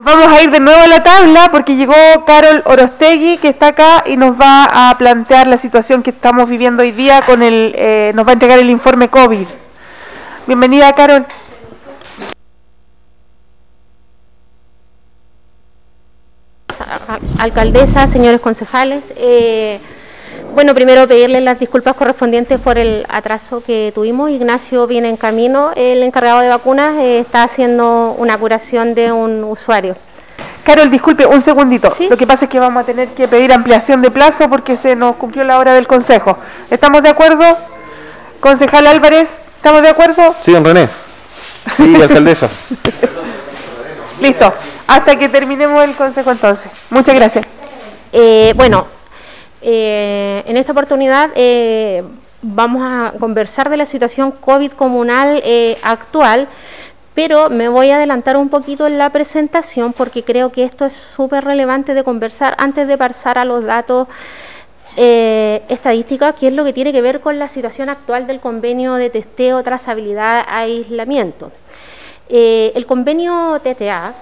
Vamos a ir de nuevo a la tabla porque llegó Carol Orostegui, que está acá y nos va a plantear la situación que estamos viviendo hoy día con nos va a entregar el informe COVID. Bienvenida, Carol. Alcaldesa, señores concejales, bueno, primero pedirles las disculpas correspondientes por el atraso que tuvimos. Ignacio viene en camino, el encargado de vacunas está haciendo una curación de un usuario. Carol, disculpe, un segundito. ¿Sí? Lo que pasa es que vamos a tener que pedir ampliación de plazo porque se nos cumplió la hora del consejo. ¿Estamos de acuerdo? Concejal Álvarez, ¿estamos de acuerdo? Sí, don René. Sí, alcaldesa. Listo, hasta que terminemos el consejo entonces. Muchas gracias. En esta oportunidad vamos a conversar de la situación COVID comunal actual, pero me voy a adelantar un poquito en la presentación porque creo que esto es súper relevante de conversar antes de pasar a los datos estadísticos, que es lo que tiene que ver con la situación actual del convenio de testeo, trazabilidad, aislamiento. El convenio TTA,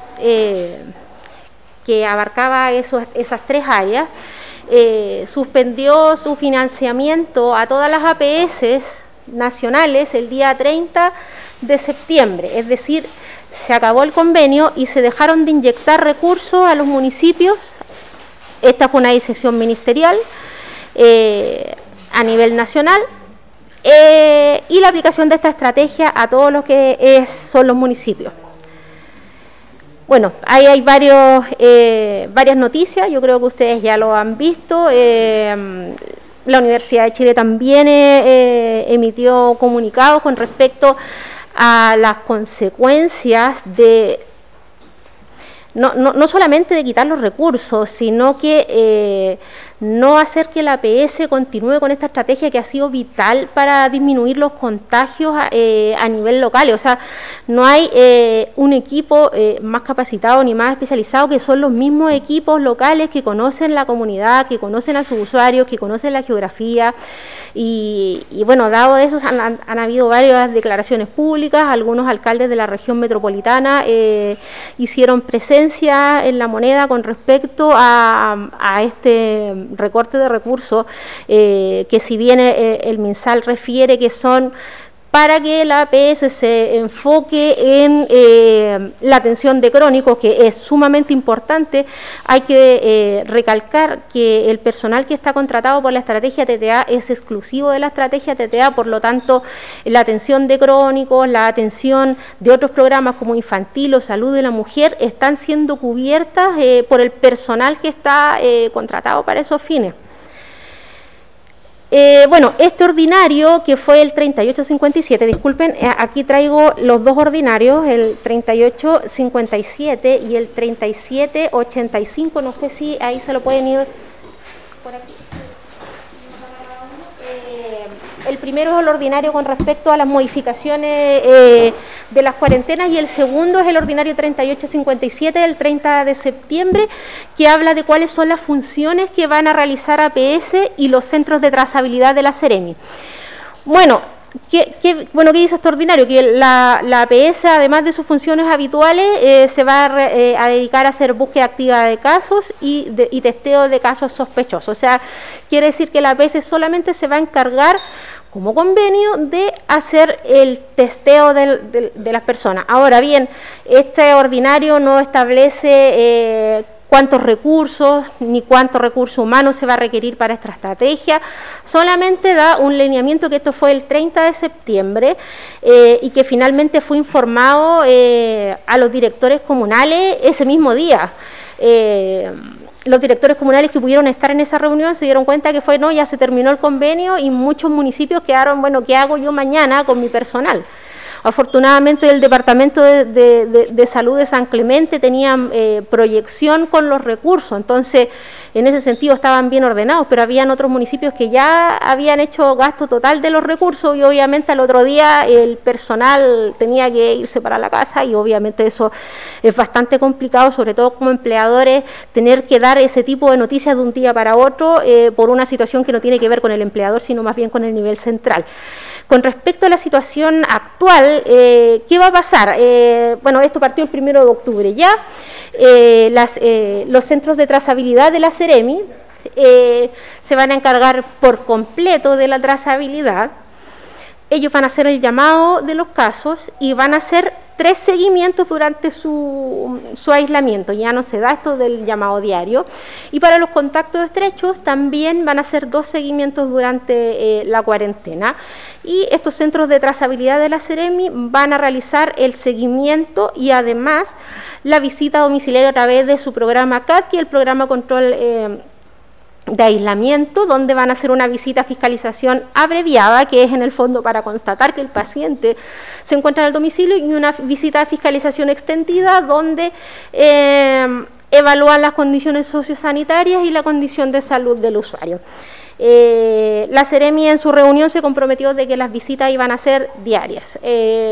que abarcaba esas tres áreas, suspendió su financiamiento a todas las APS nacionales el día 30 de septiembre, es decir, se acabó el convenio y se dejaron de inyectar recursos a los municipios. Esta fue una decisión ministerial a nivel nacional y la aplicación de esta estrategia a todos los que son los municipios. Bueno, ahí hay varias noticias, yo creo que ustedes ya lo han visto. La Universidad de Chile también emitió comunicados con respecto a las consecuencias de no solamente de quitar los recursos, sino que no hacer que la APS continúe con esta estrategia que ha sido vital para disminuir los contagios a nivel local. O sea, no hay un equipo más capacitado ni más especializado, que son los mismos equipos locales que conocen la comunidad, que conocen a sus usuarios, que conocen la geografía. Y bueno, dado eso, han habido varias declaraciones públicas. Algunos alcaldes de la región metropolitana hicieron presencia en la moneda con respecto a este recorte de recursos, que si bien el MinSal refiere que son para que la APS se enfoque en la atención de crónicos, que es sumamente importante. Hay que recalcar que el personal que está contratado por la estrategia TTA es exclusivo de la estrategia TTA, por lo tanto, la atención de crónicos, la atención de otros programas como infantil o salud de la mujer están siendo cubiertas por el personal que está contratado para esos fines. Bueno, este ordinario que fue el 3857, disculpen, aquí traigo los dos ordinarios, el 3857 y el 3785, no sé si ahí se lo pueden ir por aquí. El primero es el ordinario con respecto a las modificaciones de las cuarentenas, y el segundo es el ordinario 3857 del 30 de septiembre, que habla de cuáles son las funciones que van a realizar APS y los centros de trazabilidad de la Seremi. Bueno, ¿qué dice este ordinario? Que la APS, además de sus funciones habituales, se va a dedicar a hacer búsqueda activa de casos y testeo de casos sospechosos. O sea, quiere decir que la APS solamente se va a encargar, como convenio, de hacer el testeo de las personas. Ahora bien, este ordinario no establece cuántos recursos ni cuántos recursos humanos se va a requerir para esta estrategia, solamente da un lineamiento, que esto fue el 30 de septiembre y que finalmente fue informado a los directores comunales ese mismo día. Los directores comunales que pudieron estar en esa reunión se dieron cuenta que ya se terminó el convenio, y muchos municipios quedaron, bueno, ¿qué hago yo mañana con mi personal? Afortunadamente el Departamento de Salud de San Clemente tenía proyección con los recursos, entonces en ese sentido estaban bien ordenados, pero habían otros municipios que ya habían hecho gasto total de los recursos y obviamente al otro día el personal tenía que irse para la casa y obviamente eso es bastante complicado, sobre todo como empleadores, tener que dar ese tipo de noticias de un día para otro por una situación que no tiene que ver con el empleador, sino más bien con el nivel central. Con respecto a la situación actual, ¿qué va a pasar? Bueno, esto partió el 1 de octubre ya. Los centros de trazabilidad de la Seremi se van a encargar por completo de la trazabilidad. Ellos van a hacer el llamado de los casos y van a hacer 3 seguimientos durante su aislamiento. Ya no se da esto del llamado diario. Y para los contactos estrechos también van a hacer 2 seguimientos durante la cuarentena. Y estos centros de trazabilidad de la Seremi van a realizar el seguimiento y además la visita domiciliaria a través de su programa CADKI, el programa control de aislamiento, donde van a hacer una visita a fiscalización abreviada, que es en el fondo para constatar que el paciente se encuentra en el domicilio, y una visita de fiscalización extendida, donde evalúan las condiciones sociosanitarias y la condición de salud del usuario. La Seremi en su reunión se comprometió de que las visitas iban a ser diarias.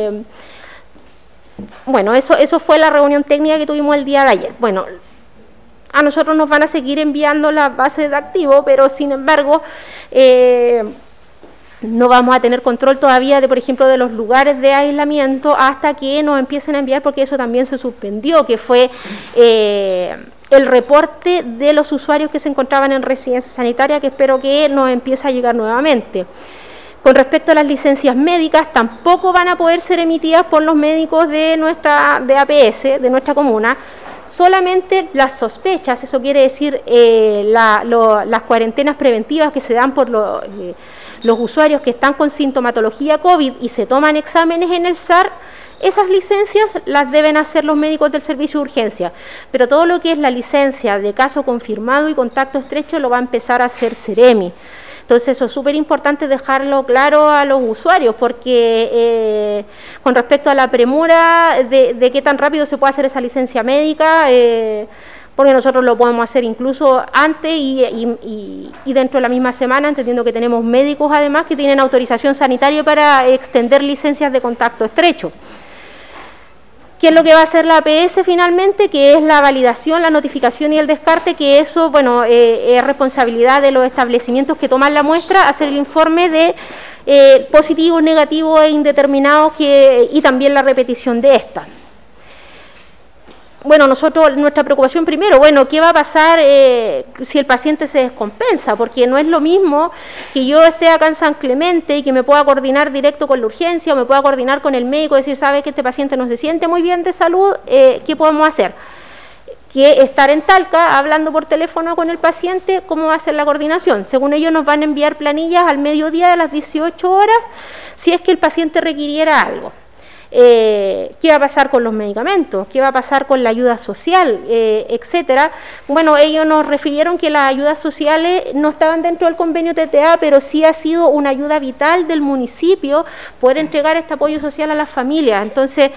Bueno, eso fue la reunión técnica que tuvimos el día de ayer. Bueno, a nosotros nos van a seguir enviando las bases de activo, pero sin embargo no vamos a tener control todavía de, por ejemplo, de los lugares de aislamiento hasta que nos empiecen a enviar, porque eso también se suspendió, que fue el reporte de los usuarios que se encontraban en residencia sanitaria, que espero que nos empiece a llegar nuevamente. Con respecto a las licencias médicas, tampoco van a poder ser emitidas por los médicos de APS, de nuestra comuna, solamente las sospechas, eso quiere decir las cuarentenas preventivas que se dan por los usuarios que están con sintomatología COVID y se toman exámenes en el SAR. Esas licencias las deben hacer los médicos del servicio de urgencia, pero todo lo que es la licencia de caso confirmado y contacto estrecho lo va a empezar a hacer Seremi. Entonces eso es súper importante dejarlo claro a los usuarios, porque con respecto a la premura de qué tan rápido se puede hacer esa licencia médica, porque nosotros lo podemos hacer incluso antes y dentro de la misma semana, entendiendo que tenemos médicos además que tienen autorización sanitaria para extender licencias de contacto estrecho. ¿Qué es lo que va a hacer la APS finalmente? Que es la validación, la notificación y el descarte, que eso, bueno, es responsabilidad de los establecimientos que toman la muestra, hacer el informe de positivos, negativos e indeterminados y también la repetición de esta. Bueno, nuestra preocupación primero, bueno, ¿qué va a pasar si el paciente se descompensa? Porque no es lo mismo que yo esté acá en San Clemente y que me pueda coordinar directo con la urgencia o me pueda coordinar con el médico y decir, ¿sabe que este paciente no se siente muy bien de salud? ¿Qué podemos hacer? Que estar en Talca hablando por teléfono con el paciente, ¿cómo va a ser la coordinación? Según ellos nos van a enviar planillas al mediodía de las 18 horas si es que el paciente requiriera algo. ¿Qué va a pasar con los medicamentos? ¿Qué va a pasar con la ayuda social? Etcétera. Bueno, ellos nos refirieron que las ayudas sociales no estaban dentro del convenio TTA, pero sí ha sido una ayuda vital del municipio poder entregar este apoyo social a las familias. Entonces,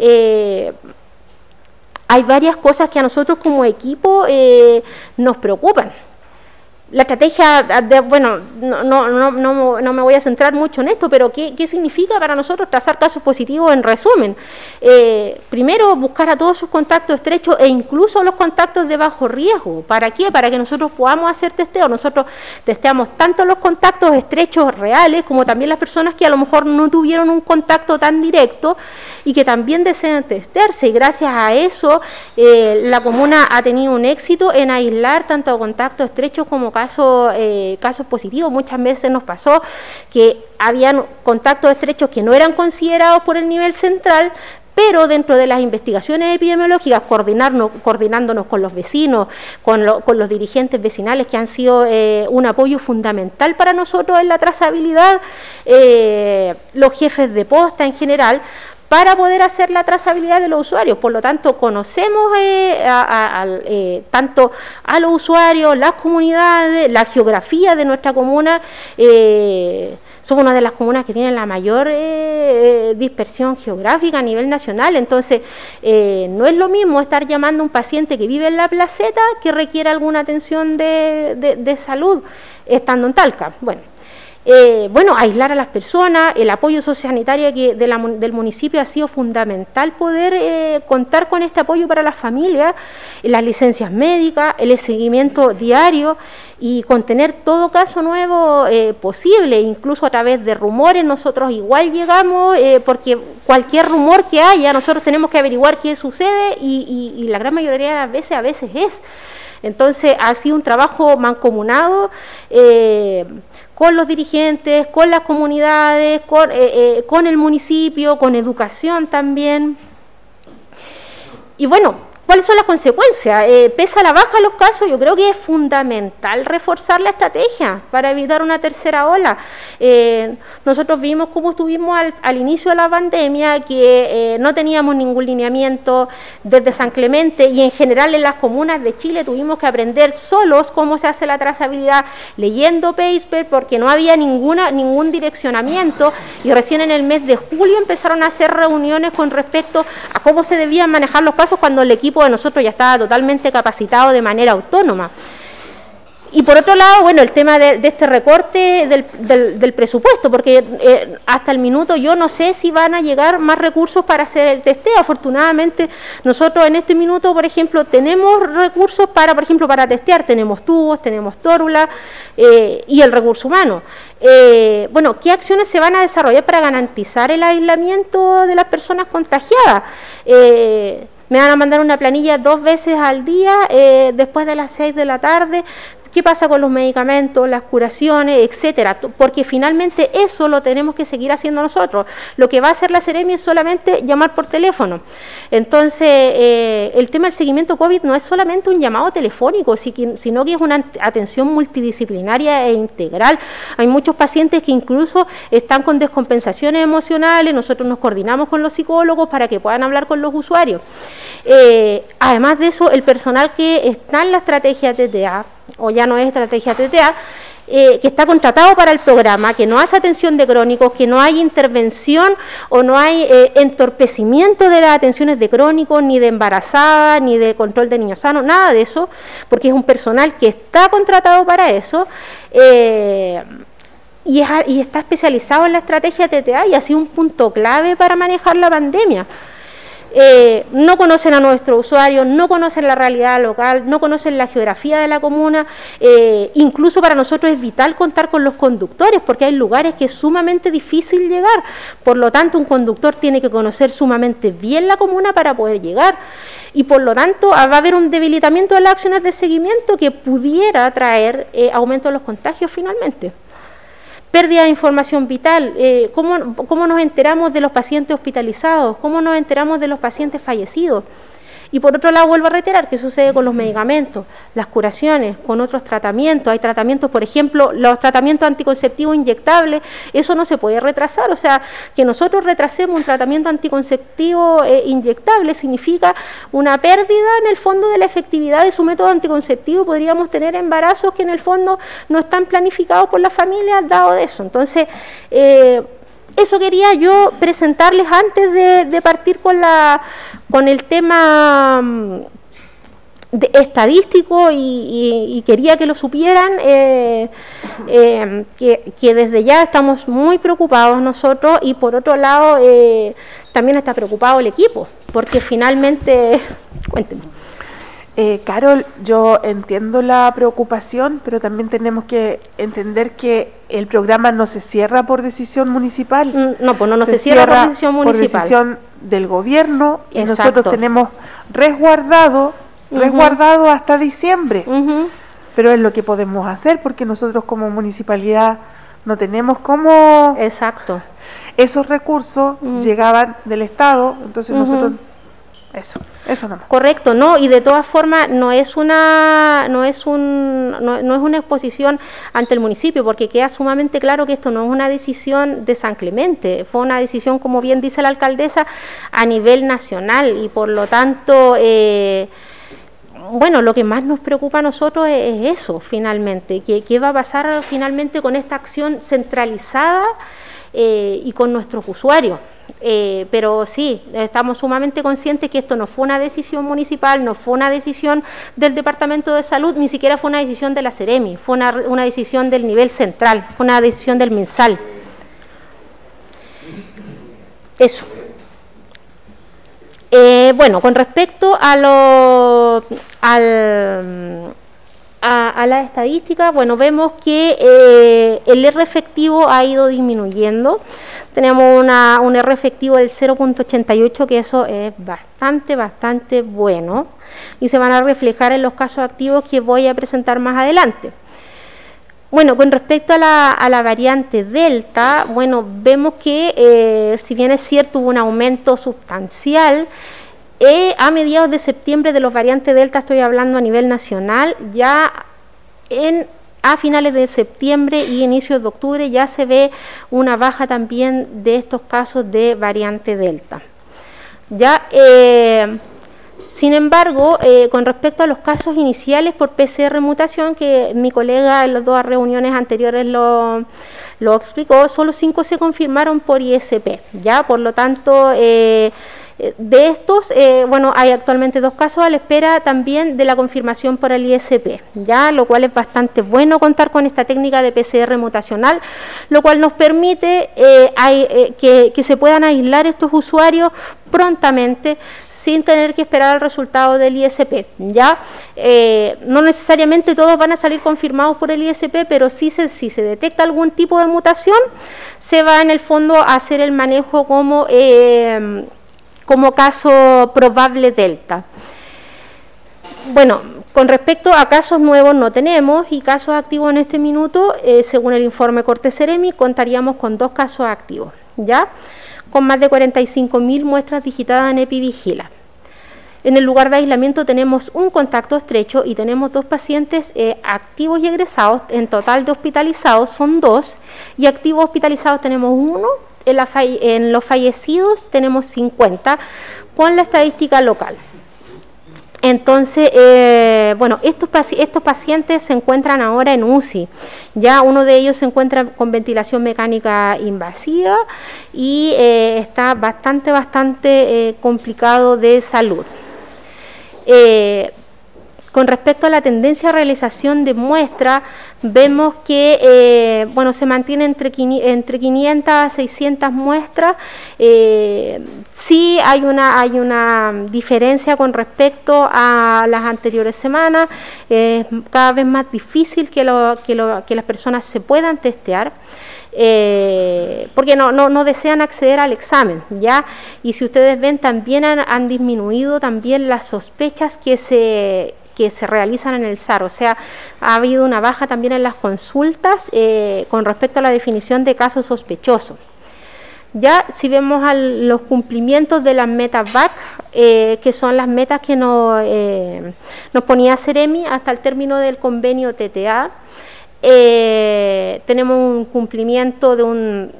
hay varias cosas que a nosotros como equipo nos preocupan. La estrategia, bueno, no me voy a centrar mucho en esto, pero ¿qué significa para nosotros trazar casos positivos en resumen? Primero, buscar a todos sus contactos estrechos e incluso los contactos de bajo riesgo. ¿Para qué? Para que nosotros podamos hacer testeo. Nosotros testeamos tanto los contactos estrechos reales como también las personas que a lo mejor no tuvieron un contacto tan directo y que también desean testearse. Y gracias a eso, la comuna ha tenido un éxito en aislar tanto contactos estrechos como casos positivos. Muchas veces nos pasó que habían contactos estrechos que no eran considerados por el nivel central, pero dentro de las investigaciones epidemiológicas, coordinándonos con los vecinos, con los dirigentes vecinales que han sido un apoyo fundamental para nosotros en la trazabilidad, los jefes de posta en general, para poder hacer la trazabilidad de los usuarios. Por lo tanto, conocemos tanto a los usuarios, las comunidades, la geografía de nuestra comuna, somos una de las comunas que tienen la mayor dispersión geográfica a nivel nacional, entonces no es lo mismo estar llamando a un paciente que vive en La Placeta que requiere alguna atención de salud estando en Talca. Bueno, aislar a las personas, el apoyo sociosanitario del municipio ha sido fundamental poder contar con este apoyo para las familias, las licencias médicas, el seguimiento diario y contener todo caso nuevo posible, incluso a través de rumores. Nosotros igual llegamos, porque cualquier rumor que haya, nosotros tenemos que averiguar qué sucede y la gran mayoría de las veces, a veces es. Entonces ha sido un trabajo mancomunado, con los dirigentes, con las comunidades, con el municipio, con educación también. Y bueno, ¿cuáles son las consecuencias? Pese a la baja de los casos, yo creo que es fundamental reforzar la estrategia para evitar una tercera ola. Nosotros vimos cómo estuvimos al inicio de la pandemia, que no teníamos ningún lineamiento desde San Clemente y en general en las comunas de Chile tuvimos que aprender solos cómo se hace la trazabilidad, leyendo paper, porque no había ningún direccionamiento, y recién en el mes de julio empezaron a hacer reuniones con respecto a cómo se debían manejar los casos cuando el equipo de nosotros ya estaba totalmente capacitado de manera autónoma. Y por otro lado, bueno, el tema de este recorte del presupuesto, porque hasta el minuto yo no sé si van a llegar más recursos para hacer el testeo. Afortunadamente, nosotros en este minuto, por ejemplo, tenemos recursos para testear, tenemos tubos, tenemos tórula y el recurso humano. Bueno, ¿qué acciones se van a desarrollar para garantizar el aislamiento de las personas contagiadas? Me van a mandar una planilla 2 veces al día, después de las 6 de la tarde. ¿Qué pasa con los medicamentos, las curaciones, etcétera? Porque finalmente eso lo tenemos que seguir haciendo nosotros. Lo que va a hacer la Seremi es solamente llamar por teléfono. Entonces, el tema del seguimiento COVID no es solamente un llamado telefónico, sino que es una atención multidisciplinaria e integral. Hay muchos pacientes que incluso están con descompensaciones emocionales, nosotros nos coordinamos con los psicólogos para que puedan hablar con los usuarios. Además de eso, el personal que está en la estrategia TTA, o ya no es estrategia TTA, que está contratado para el programa, que no hace atención de crónicos, que no hay intervención o no hay entorpecimiento de las atenciones de crónicos, ni de embarazadas, ni de control de niños sanos, nada de eso, porque es un personal que está contratado para eso, y está especializado en la estrategia TTA y ha sido un punto clave para manejar la pandemia. No conocen a nuestros usuarios, no conocen la realidad local, no conocen la geografía de la comuna, incluso para nosotros es vital contar con los conductores, porque hay lugares que es sumamente difícil llegar, por lo tanto un conductor tiene que conocer sumamente bien la comuna para poder llegar, y por lo tanto va a haber un debilitamiento de las acciones de seguimiento que pudiera traer aumento de los contagios finalmente. Pérdida de información vital, ¿cómo nos enteramos de los pacientes hospitalizados? ¿Cómo nos enteramos de los pacientes fallecidos? Y por otro lado, vuelvo a reiterar, ¿qué sucede con los medicamentos, las curaciones, con otros tratamientos? Hay tratamientos, por ejemplo, los tratamientos anticonceptivos inyectables, eso no se puede retrasar, o sea, que nosotros retrasemos un tratamiento anticonceptivo inyectable significa una pérdida en el fondo de la efectividad de su método anticonceptivo. Podríamos tener embarazos que en el fondo no están planificados por la familia dado de eso. Entonces, eso quería yo presentarles antes de partir con el tema estadístico y quería que lo supieran, que desde ya estamos muy preocupados nosotros y por otro lado también está preocupado el equipo, porque finalmente, cuéntenme. Carol, yo entiendo la preocupación, pero también tenemos que entender que el programa no se cierra por decisión municipal. No, pues no se cierra por decisión municipal. Por decisión del gobierno. Exacto. Y nosotros tenemos resguardado hasta diciembre. Pero es lo que podemos hacer porque nosotros como municipalidad no tenemos cómo... Exacto. Esos recursos llegaban del Estado, entonces nosotros... Eso nomás. Correcto, no, y de todas formas no es una exposición ante el municipio, porque queda sumamente claro que esto no es una decisión de San Clemente, fue una decisión, como bien dice la alcaldesa, a nivel nacional, y por lo tanto bueno, lo que más nos preocupa a nosotros es eso, finalmente, qué va a pasar finalmente con esta acción centralizada y con nuestros usuarios. Pero sí, estamos sumamente conscientes que esto no fue una decisión municipal, no fue una decisión del Departamento de Salud, ni siquiera fue una decisión de la Seremi, fue una decisión del nivel central, fue una decisión del MinSal. Eso. Bueno, con respecto a la estadística, bueno, vemos que el R efectivo ha ido disminuyendo. Tenemos un R efectivo del 0.88, que eso es bastante bueno, y se van a reflejar en los casos activos que voy a presentar más adelante. Bueno, con respecto a la variante Delta, bueno, vemos que si bien es cierto hubo un aumento sustancial, a mediados de septiembre de los variantes Delta, estoy hablando a nivel nacional, ya a finales de septiembre y inicios de octubre ya se ve una baja también de estos casos de variante Delta. Ya, sin embargo, con respecto a los casos iniciales por PCR mutación, que mi colega en las dos reuniones anteriores lo explicó, solo 5 se confirmaron por ISP, ¿ya? Por lo tanto, de estos, bueno, hay actualmente 2 casos a la espera también de la confirmación por el ISP, ¿ya? Lo cual es bastante bueno contar con esta técnica de PCR mutacional, lo cual nos permite que se puedan aislar estos usuarios prontamente, sin tener que esperar el resultado del ISP, ¿ya? No necesariamente todos van a salir confirmados por el ISP, pero si se detecta algún tipo de mutación, se va en el fondo a hacer el manejo como caso probable Delta. Bueno, con respecto a casos nuevos no tenemos, y casos activos en este minuto, según el informe Corte Seremi, contaríamos con 2 casos activos, ¿ya? Con más de 45.000 muestras digitadas en EpiVigila. En el lugar de aislamiento tenemos un contacto estrecho y tenemos 2 pacientes activos y egresados. En total de hospitalizados son 2, y activos hospitalizados tenemos 1. En los fallecidos tenemos 50, con la estadística local. Entonces, bueno, estos pacientes se encuentran ahora en UCI. Ya uno de ellos se encuentra con ventilación mecánica invasiva y está bastante complicado de salud. Con respecto a la tendencia a realización de muestras, vemos que bueno, se mantiene entre 500 a 600 muestras. Sí hay una diferencia con respecto a las anteriores semanas. Es cada vez más difícil que las personas se puedan testear. Porque no desean acceder al examen, ¿ya? Y si ustedes ven, también han disminuido también las sospechas que se realizan en el SAR, o sea, ha habido una baja también en las consultas con respecto a la definición de casos sospechosos. Ya si vemos los cumplimientos de las metas BAC, que son las metas que nos ponía Seremi hasta el término del convenio TTA, tenemos un cumplimiento de un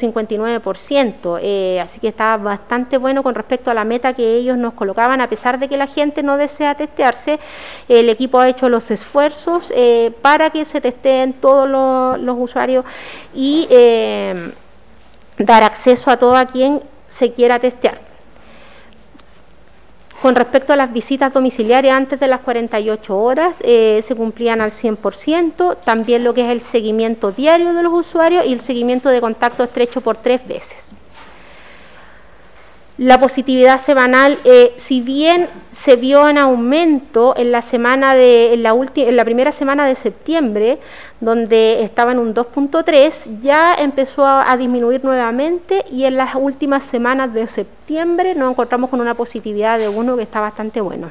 159%, así que está bastante bueno con respecto a la meta que ellos nos colocaban. A pesar de que la gente no desea testearse, el equipo ha hecho los esfuerzos para que se testeen todos los usuarios y dar acceso a todo a quien se quiera testear. Con respecto a las visitas domiciliarias antes de las 48 horas, se cumplían al 100%, también lo que es el seguimiento diario de los usuarios y el seguimiento de contacto estrecho por 3 veces. La positividad semanal, si bien se vio en aumento en la primera semana de septiembre, donde estaba en un 2.3, ya empezó a disminuir nuevamente, y en las últimas semanas de septiembre nos encontramos con una positividad de 1, que está bastante bueno.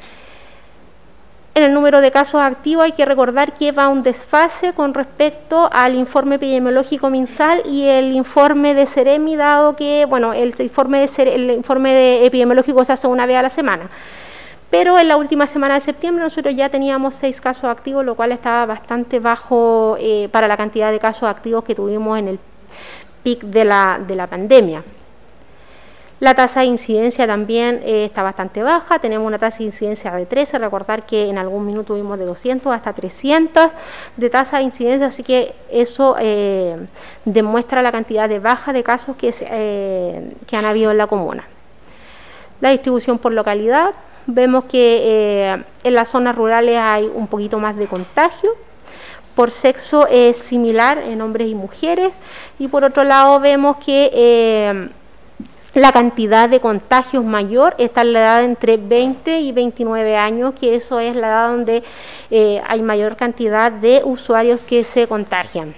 En el número de casos activos hay que recordar que va un desfase con respecto al informe epidemiológico MinSal y el informe de Seremi, dado que, bueno, el informe epidemiológico se hace una vez a la semana. Pero en la última semana de septiembre nosotros ya teníamos 6 casos activos, lo cual estaba bastante bajo para la cantidad de casos activos que tuvimos en el pic de la pandemia. La tasa de incidencia también está bastante baja, tenemos una tasa de incidencia de 13, recordar que en algún minuto tuvimos de 200 hasta 300 de tasa de incidencia, así que eso demuestra la cantidad de baja de casos que han habido en la comuna. La distribución por localidad, vemos que en las zonas rurales hay un poquito más de contagio. Por sexo es similar en hombres y mujeres, y por otro lado vemos que la cantidad de contagios mayor está en la edad entre 20 y 29 años, que eso es la edad donde hay mayor cantidad de usuarios que se contagian.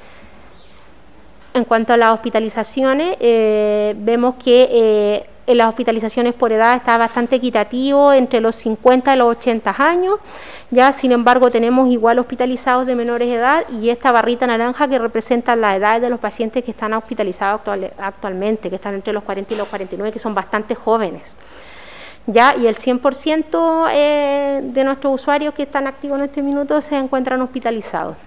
En cuanto a las hospitalizaciones, vemos que en las hospitalizaciones por edad está bastante equitativo entre los 50 y los 80 años, ya sin embargo tenemos igual hospitalizados de menores de edad, y esta barrita naranja que representa la edad de los pacientes que están hospitalizados actualmente, que están entre los 40 y los 49, que son bastante jóvenes. Ya, y el 100% de nuestros usuarios que están activos en este minuto se encuentran hospitalizados.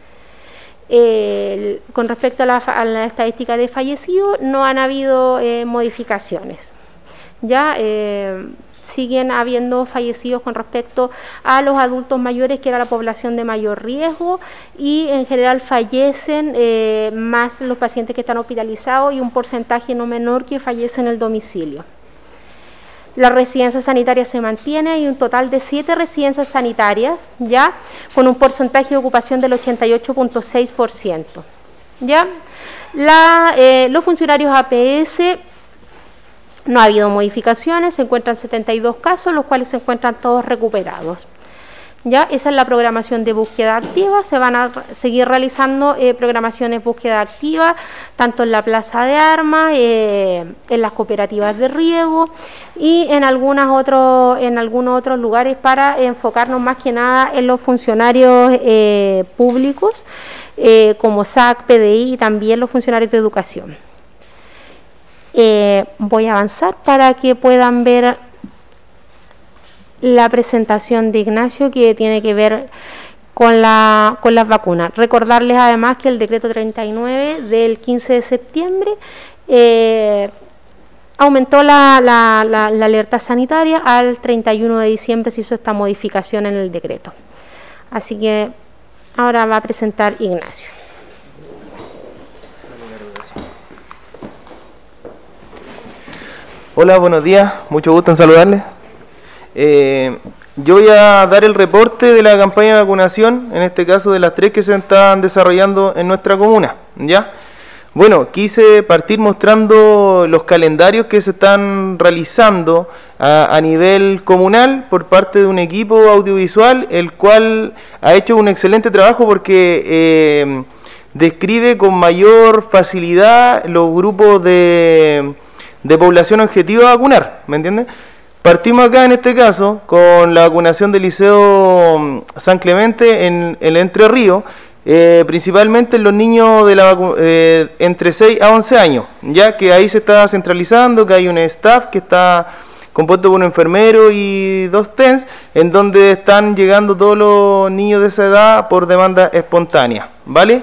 Con respecto a la estadística de fallecidos, no han habido modificaciones. Ya siguen habiendo fallecidos con respecto a los adultos mayores, que era la población de mayor riesgo, y en general fallecen más los pacientes que están hospitalizados y un porcentaje no menor que fallece en el domicilio. La residencia sanitaria se mantiene, hay un total de 7 residencias sanitarias, ya, con un porcentaje de ocupación del 88.6%. Ya, los funcionarios APS, no ha habido modificaciones, se encuentran 72 casos, los cuales se encuentran todos recuperados. Ya, esa es la programación de búsqueda activa. Se van a seguir realizando programaciones de búsqueda activa, tanto en la plaza de armas, en las cooperativas de riego y en algunos otros lugares, para enfocarnos más que nada en los funcionarios públicos, como SAC, PDI y también los funcionarios de educación. Voy a avanzar para que puedan ver la presentación de Ignacio, que tiene que ver con las vacunas. Recordarles además que el decreto 39 del 15 de septiembre aumentó la alerta sanitaria. Al 31 de diciembre se hizo esta modificación en el decreto. Así que ahora va a presentar Ignacio. Hola, buenos días, mucho gusto en saludarles. Yo voy a dar el reporte de la campaña de vacunación, en este caso de las 3 que se están desarrollando en nuestra comuna, ¿ya? Bueno, quise partir mostrando los calendarios que se están realizando a nivel comunal por parte de un equipo audiovisual, el cual ha hecho un excelente trabajo porque describe con mayor facilidad los grupos de población objetivo a vacunar, ¿me entiendes? Partimos acá en este caso con la vacunación del Liceo San Clemente en el Entre Ríos, principalmente en los niños de entre 6 a 11 años, ya que ahí se está centralizando, que hay un staff que está compuesto por un enfermero y 2 TENS, en donde están llegando todos los niños de esa edad por demanda espontánea, ¿vale?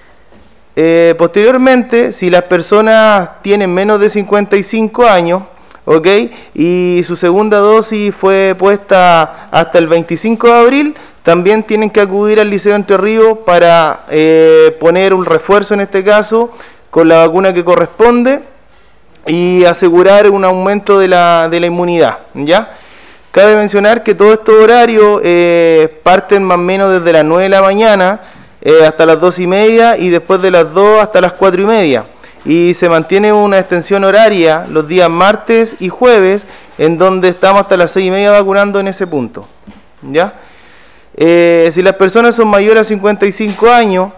Posteriormente, si las personas tienen menos de 55 años, ¿ok? Y su segunda dosis fue puesta hasta el 25 de abril, también tienen que acudir al Liceo Entre Ríos para poner un refuerzo, en este caso, con la vacuna que corresponde y asegurar un aumento de la inmunidad, ¿ya? Cabe mencionar que todos estos horarios parten más o menos desde las 9 de la mañana hasta las 2:30 y después de las 2 hasta las 4:30. Y se mantiene una extensión horaria los días martes y jueves, en donde estamos hasta las 6:30 vacunando en ese punto, ¿ya? Si las personas son mayores a 55 años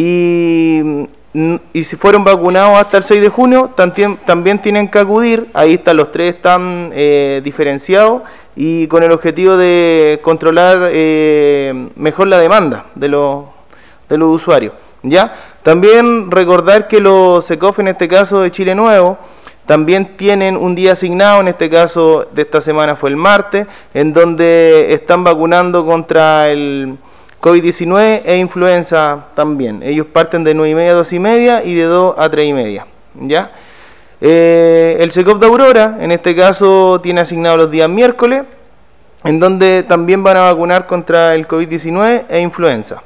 y si fueron vacunados hasta el 6 de junio, también tienen que acudir. Ahí están los 3, están diferenciados y con el objetivo de controlar mejor la demanda de los usuarios, ¿ya? También recordar que los SECOF, en este caso de Chile Nuevo, también tienen un día asignado, en este caso de esta semana fue el martes, en donde están vacunando contra el COVID-19 e influenza también. Ellos parten de 9:30 a 2:30 y de 2 a 3:30, ¿ya? El SECOF de Aurora, en este caso, tiene asignados los días miércoles, en donde también van a vacunar contra el COVID-19 e influenza.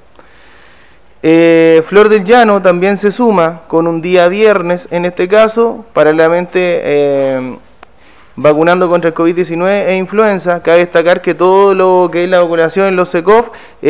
Flor del Llano también se suma con un día viernes, en este caso, paralelamente vacunando contra el COVID-19 e influenza. Cabe destacar que todo lo que es la vacunación en los SECOF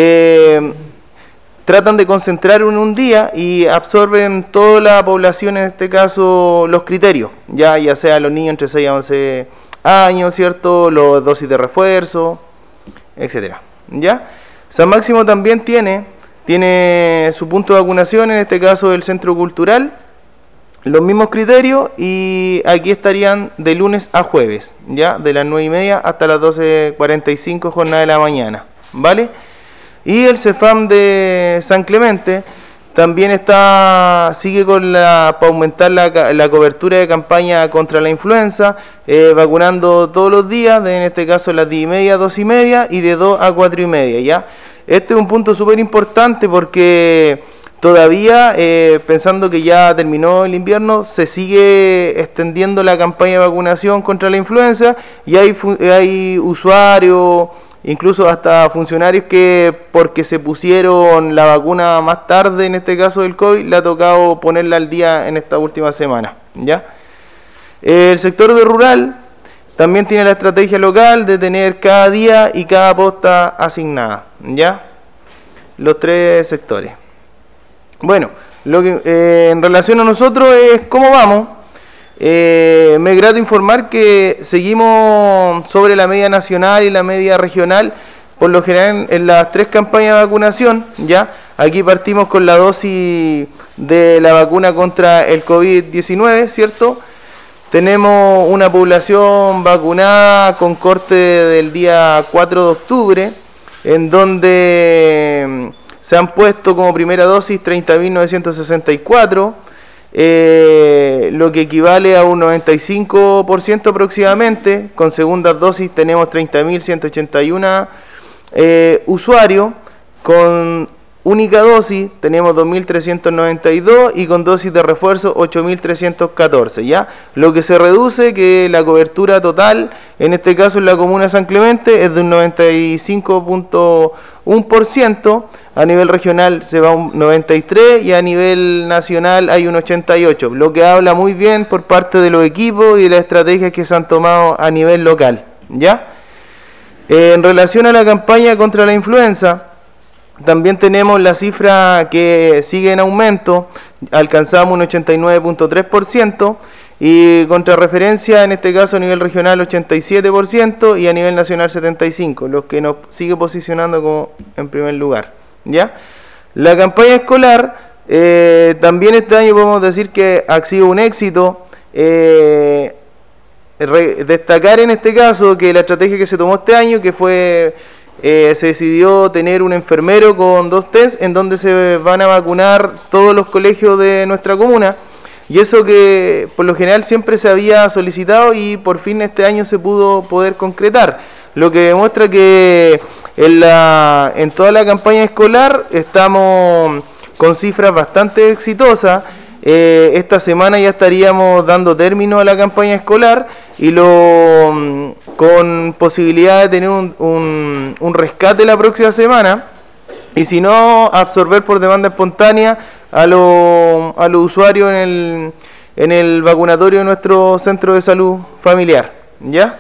tratan de concentrar en un día y absorben toda la población, en este caso los criterios, ya sea los niños entre 6 a 11 años, ¿cierto? Los dosis de refuerzo, etcétera. ¿Ya? San Máximo también tiene su punto de vacunación, en este caso el Centro Cultural, los mismos criterios, y aquí estarían de lunes a jueves, ya, de las 9:30 hasta las 12:45, jornada de la mañana, ¿vale? Y el CEFAM de San Clemente también sigue para aumentar la cobertura de campaña contra la influenza, vacunando todos los días, en este caso las 10:30 a 2:30 y de 2 a 4:30, ¿ya? Este es un punto súper importante porque todavía, pensando que ya terminó el invierno, se sigue extendiendo la campaña de vacunación contra la influenza y hay usuarios, incluso hasta funcionarios que porque se pusieron la vacuna más tarde, en este caso del COVID, le ha tocado ponerla al día en esta última semana, ¿ya? El sector de rural también tiene la estrategia local de tener cada día y cada posta asignada, ¿ya? Los 3 sectores. Bueno, lo que en relación a nosotros es cómo vamos. Me es grato informar que seguimos sobre la media nacional y la media regional, por lo general en las 3 campañas de vacunación, ¿ya? Aquí partimos con la dosis de la vacuna contra el COVID-19, ¿cierto? Tenemos una población vacunada con corte del día 4 de octubre, en donde se han puesto como primera dosis 30.964, lo que equivale a un 95% aproximadamente. Con segundas dosis tenemos 30.181 usuarios, con única dosis tenemos 2.392 y con dosis de refuerzo 8.314, ¿ya? Lo que se reduce que la cobertura total, en este caso en la comuna de San Clemente, es de un 95.1%, a nivel regional se va a un 93% y a nivel nacional hay un 88%, lo que habla muy bien por parte de los equipos y de las estrategias que se han tomado a nivel local, ¿ya? En relación a la campaña contra la influenza, también tenemos la cifra que sigue en aumento, alcanzamos un 89.3% y contra referencia, en este caso a nivel regional 87% y a nivel nacional 75%, lo que nos sigue posicionando como en primer lugar, ¿ya? La campaña escolar, también este año podemos decir que ha sido un éxito. Destacar en este caso que la estrategia que se tomó este año, que fue... se decidió tener un enfermero con 2 tests en donde se van a vacunar todos los colegios de nuestra comuna, y eso que por lo general siempre se había solicitado y por fin este año se pudo poder concretar, lo que demuestra que en toda la campaña escolar estamos con cifras bastante exitosas. Esta semana ya estaríamos dando término a la campaña escolar y con posibilidad de tener un rescate la próxima semana, y si no, absorber por demanda espontánea a los usuarios en el vacunatorio de nuestro centro de salud familiar, ¿ya?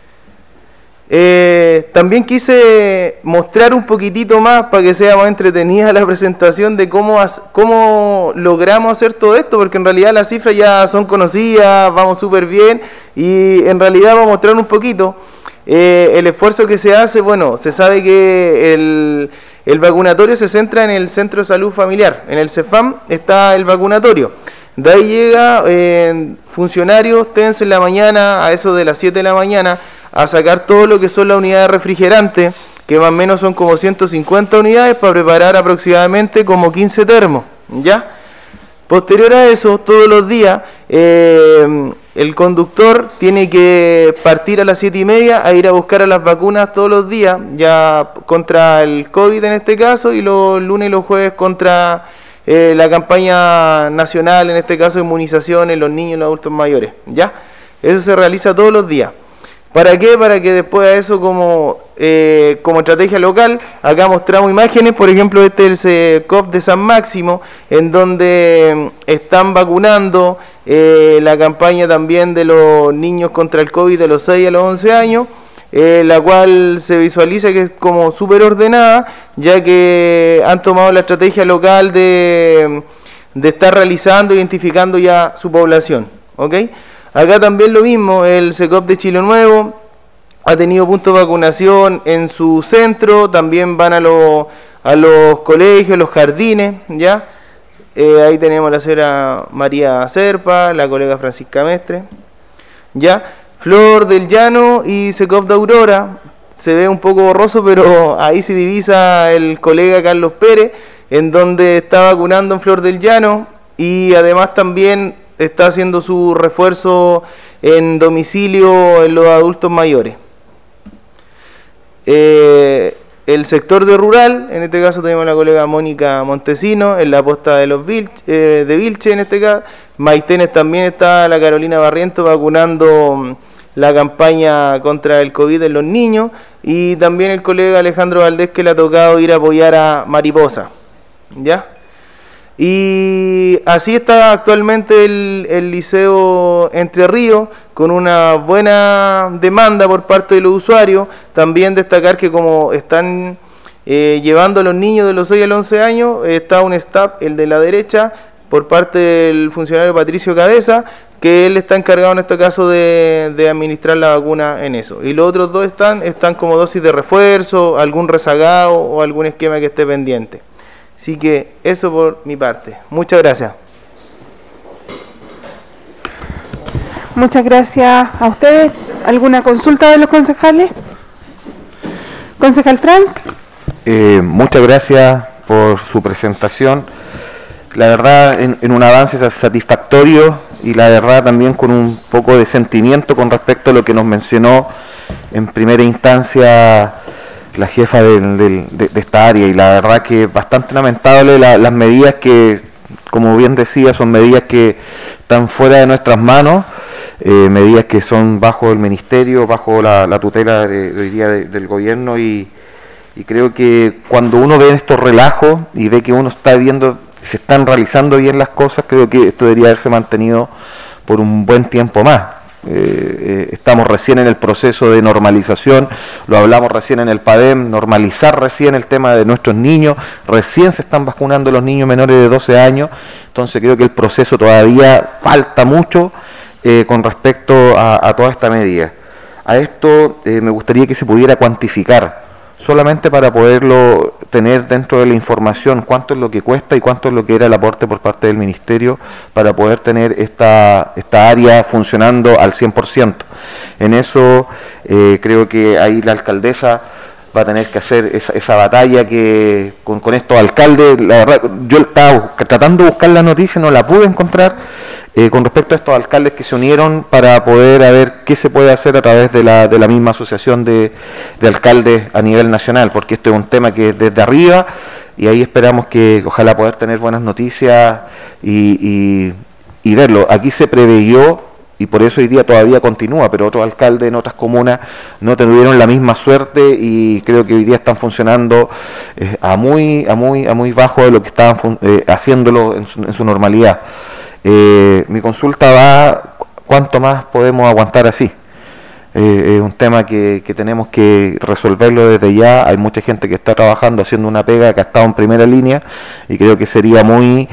También quise mostrar un poquitito más para que sea más entretenida la presentación de cómo logramos hacer todo esto, porque en realidad las cifras ya son conocidas, vamos súper bien, y en realidad vamos a mostrar un poquito el esfuerzo que se hace. Bueno, se sabe que el vacunatorio se centra en el centro de salud familiar, en el CEFAM está el vacunatorio. De ahí llega funcionarios, TENS en la mañana, a eso de las 7 de la mañana, a sacar todo lo que son las unidades refrigerantes, que más o menos son como 150 unidades para preparar aproximadamente como 15 termos, ¿ya? Posterior a eso, todos los días, el conductor tiene que partir a las 7:30 a ir a buscar a las vacunas todos los días, ya contra el COVID en este caso, y los lunes y los jueves contra la campaña nacional, en este caso de inmunización en los niños y los adultos mayores, ¿ya? Eso se realiza todos los días. ¿Para qué? Para que después a eso como estrategia local, acá mostramos imágenes, por ejemplo este es el COP de San Máximo, en donde están vacunando la campaña también de los niños contra el COVID de los 6 a los 11 años, la cual se visualiza que es como súper ordenada, ya que han tomado la estrategia local de estar realizando, identificando ya su población, ¿ok? Acá también lo mismo, el CECOP de Chile Nuevo ha tenido puntos de vacunación en su centro, también van a los colegios, los jardines, ¿ya? Ahí tenemos a la señora María Serpa, la colega Francisca Mestre, ¿ya? Flor del Llano y CECOP de Aurora, se ve un poco borroso, pero ahí se divisa el colega Carlos Pérez, en donde está vacunando en Flor del Llano y además también está haciendo su refuerzo en domicilio en los adultos mayores. El sector de rural, en este caso tenemos a la colega Mónica Montesino, en la posta de los de Vilche, en este caso. Maitenes también está la Carolina Barriento vacunando la campaña contra el COVID en los niños, y también el colega Alejandro Valdés, que le ha tocado ir a apoyar a Mariposa, ¿ya? Y así está actualmente el Liceo Entre Ríos, con una buena demanda por parte de los usuarios. También destacar que como están llevando a los niños de los 6 a los 11 años, está un staff, el de la derecha, por parte del funcionario Patricio Cabeza, que él está encargado en este caso de administrar la vacuna en eso. Y los otros dos están como dosis de refuerzo, algún rezagado o algún esquema que esté pendiente. Así que eso por mi parte. Muchas gracias. Muchas gracias a ustedes. ¿Alguna consulta de los concejales? Concejal Franz. Muchas gracias por su presentación. La verdad, en un avance satisfactorio, y la verdad también con un poco de sentimiento con respecto a lo que nos mencionó en primera instancia la jefa de esta área, y la verdad que bastante lamentable las medidas que, como bien decía, son medidas que están fuera de nuestras manos, medidas que son bajo el ministerio, bajo la tutela hoy día del gobierno, y creo que cuando uno ve estos relajos y ve que uno está viendo, se están realizando bien las cosas, creo que esto debería haberse mantenido por un buen tiempo más. Estamos recién en el proceso de normalización, lo hablamos recién en el PADEM, normalizar recién el tema de nuestros niños, recién se están vacunando los niños menores de 12 años, entonces creo que el proceso todavía falta mucho con respecto a toda esta medida. A esto me gustaría que se pudiera cuantificar, solamente para poderlo tener dentro de la información, cuánto es lo que cuesta y cuánto es lo que era el aporte por parte del Ministerio para poder tener esta área funcionando al 100%. En eso creo que ahí la alcaldesa va a tener que hacer esa batalla que con estos alcaldes. La verdad, yo estaba tratando de buscar la noticia, no la pude encontrar, con respecto a estos alcaldes que se unieron para poder ver qué se puede hacer a través de la misma asociación de alcaldes a nivel nacional, porque esto es un tema que es desde arriba, y ahí esperamos que ojalá poder tener buenas noticias y verlo. Aquí se preveyó, y por eso hoy día todavía continúa, pero otros alcaldes en otras comunas no tuvieron la misma suerte, y creo que hoy día están funcionando a muy bajo de lo que estaban haciéndolo en su normalidad. Mi consulta va, ¿cuánto más podemos aguantar así? Es un tema que tenemos que resolverlo desde ya. Hay mucha gente que está trabajando, haciendo una pega, que ha estado en primera línea, y creo que sería muy,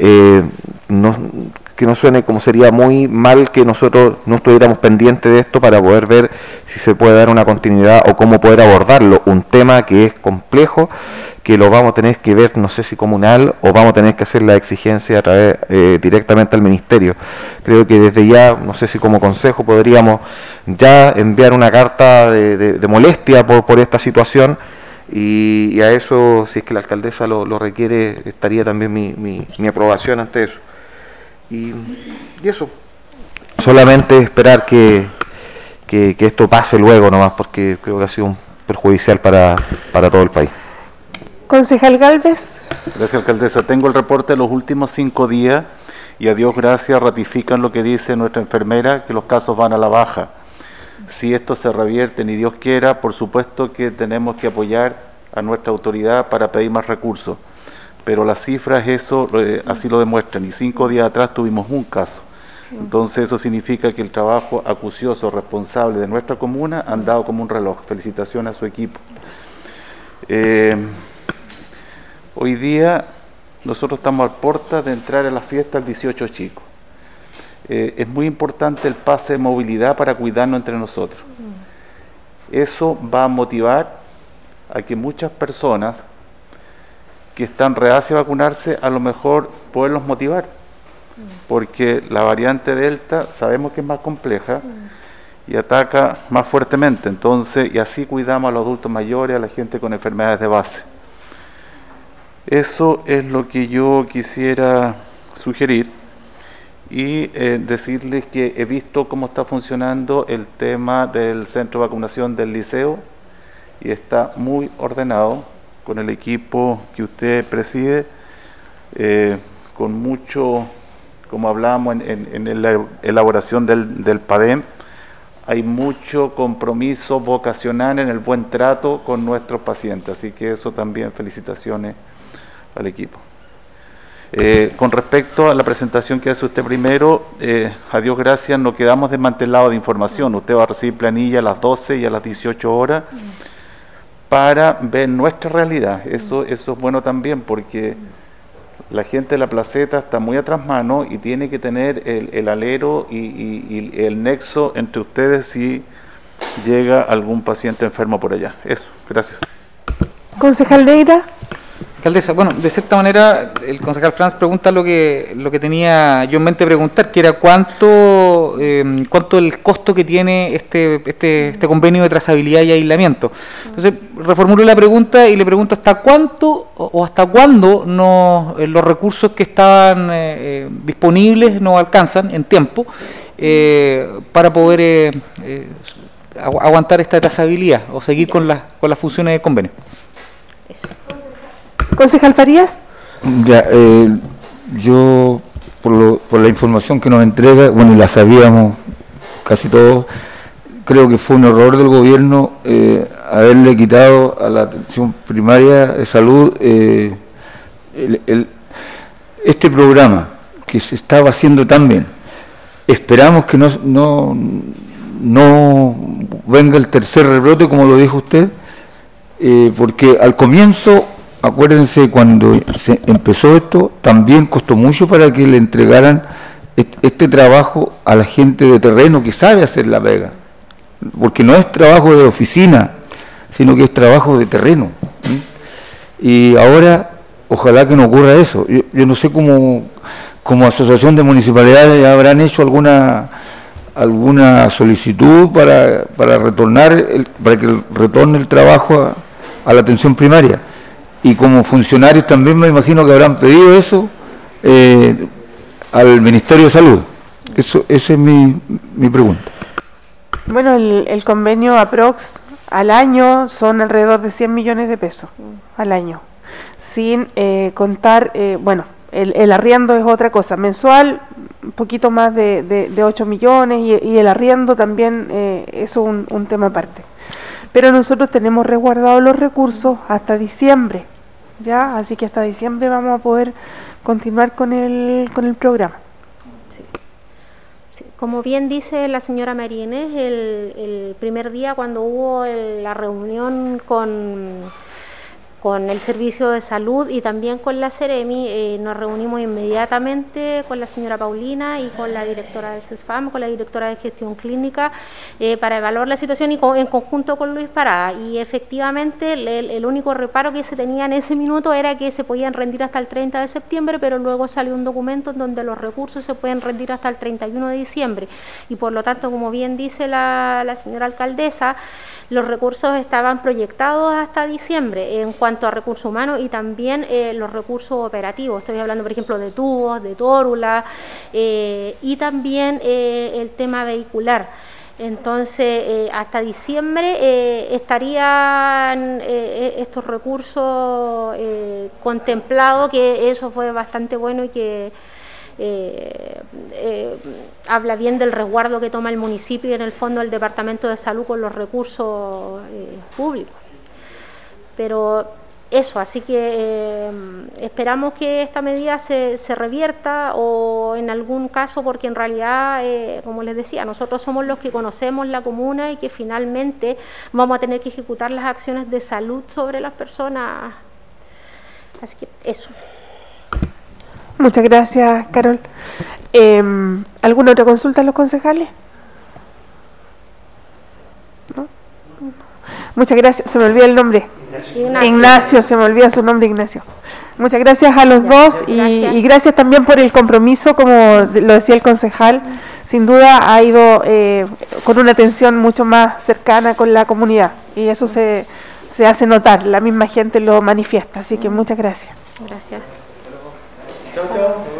que no suene como sería muy mal que nosotros no estuviéramos pendientes de esto para poder ver si se puede dar una continuidad o cómo poder abordarlo. Un tema que es complejo, que lo vamos a tener que ver, no sé si comunal, o vamos a tener que hacer la exigencia a través directamente al ministerio. Creo que desde ya, no sé si como consejo podríamos ya enviar una carta de molestia por esta situación, y a eso, si es que la alcaldesa lo requiere, estaría también mi aprobación ante eso. Y eso, solamente esperar que esto pase luego nomás, porque creo que ha sido un perjudicial para todo el país. Concejal Gálvez. Gracias, alcaldesa. Tengo el reporte de los últimos 5 días y a Dios gracias ratifican lo que dice nuestra enfermera, que los casos van a la baja. Si esto se revierte, ni Dios quiera, por supuesto que tenemos que apoyar a nuestra autoridad para pedir más recursos. Pero las cifras así lo demuestran, y 5 días atrás tuvimos un caso. Entonces eso significa que el trabajo acucioso, responsable de nuestra comuna han dado como un reloj. Felicitaciones a su equipo. Hoy día nosotros estamos a puertas de entrar a la fiesta del 18 Chico. Es muy importante el pase de movilidad para cuidarnos entre nosotros. Eso va a motivar a que muchas personas que están reacias a vacunarse, a lo mejor poderlos motivar, porque la variante Delta sabemos que es más compleja y ataca más fuertemente, entonces, y así cuidamos a los adultos mayores, a la gente con enfermedades de base. Eso es lo que yo quisiera sugerir y decirles que he visto cómo está funcionando el tema del centro de vacunación del liceo y está muy ordenado con el equipo que usted preside, con mucho, como hablábamos en la elaboración del PADEM, hay mucho compromiso vocacional en el buen trato con nuestros pacientes, así que eso también felicitaciones al equipo. Con respecto a la presentación que hace usted primero, a Dios gracias, no quedamos desmantelados de información. Usted va a recibir planilla a las 12 y a las 18 horas para ver nuestra realidad. Eso es bueno también, porque la gente de la placeta está muy atrás mano y tiene que tener el alero y el nexo entre ustedes si llega algún paciente enfermo por allá. Eso, gracias. Concejal Neira. Alcaldesa, bueno, de cierta manera el concejal Franz pregunta lo que tenía yo en mente preguntar, que era cuánto el costo que tiene este convenio de trazabilidad y aislamiento. Entonces, reformulo la pregunta y le pregunto hasta cuánto o hasta cuándo los recursos que estaban disponibles no alcanzan en tiempo para poder aguantar esta trazabilidad o seguir con las funciones del convenio. Concejal Farías. Ya, yo, por la información que nos entrega, bueno, y la sabíamos casi todos, creo que fue un error del gobierno haberle quitado a la atención primaria de salud este programa que se estaba haciendo tan bien. Esperamos que no venga el tercer rebrote, como lo dijo usted, porque al comienzo, acuérdense, cuando se empezó esto, también costó mucho para que le entregaran este trabajo a la gente de terreno que sabe hacer la pega, porque no es trabajo de oficina, sino que es trabajo de terreno. Y ahora, ojalá que no ocurra eso. Yo no sé cómo, como asociación de municipalidades, habrán hecho alguna solicitud para retornar, para que retorne el trabajo a la atención primaria. Y como funcionarios también me imagino que habrán pedido eso al Ministerio de Salud. Esa es mi pregunta. Bueno, el convenio aprox al año son alrededor de 100 millones de pesos al año, sin contar, bueno, el arriendo es otra cosa, mensual un poquito más de 8 millones y el arriendo también, eso es un tema aparte. Pero nosotros tenemos resguardados los recursos hasta diciembre, ¿ya? Así que hasta diciembre vamos a poder continuar con el programa. Sí. Sí. Como bien dice la señora María Inés, el primer día cuando hubo la reunión con el Servicio de Salud y también con la Seremi, nos reunimos inmediatamente con la señora Paulina y con la directora del CESFAM, con la directora de Gestión Clínica, para evaluar la situación y en conjunto con Luis Parada. Y efectivamente el único reparo que se tenía en ese minuto era que se podían rendir hasta el 30 de septiembre, pero luego salió un documento en donde los recursos se pueden rendir hasta el 31 de diciembre. Y por lo tanto, como bien dice la señora alcaldesa, los recursos estaban proyectados hasta diciembre en cuanto a recursos humanos y también los recursos operativos. Estoy hablando, por ejemplo, de tubos, de tórula y también el tema vehicular. Entonces, hasta diciembre estarían estos recursos contemplados, que eso fue bastante bueno y que habla bien del resguardo que toma el municipio y en el fondo el Departamento de Salud con los recursos públicos. Pero eso, así que esperamos que esta medida se revierta o en algún caso, porque en realidad, como les decía, nosotros somos los que conocemos la comuna y que finalmente vamos a tener que ejecutar las acciones de salud sobre las personas. Así que eso. Muchas gracias, Carol. ¿Alguna otra consulta a los concejales? ¿No? Muchas gracias. Se me olvida el nombre. Ignacio, se me olvida su nombre, Ignacio. Muchas gracias a los dos y gracias también por el compromiso, como lo decía el concejal. Sin duda ha ido con una atención mucho más cercana con la comunidad y eso se hace notar, la misma gente lo manifiesta. Así que muchas gracias. Gracias. Chao, chao.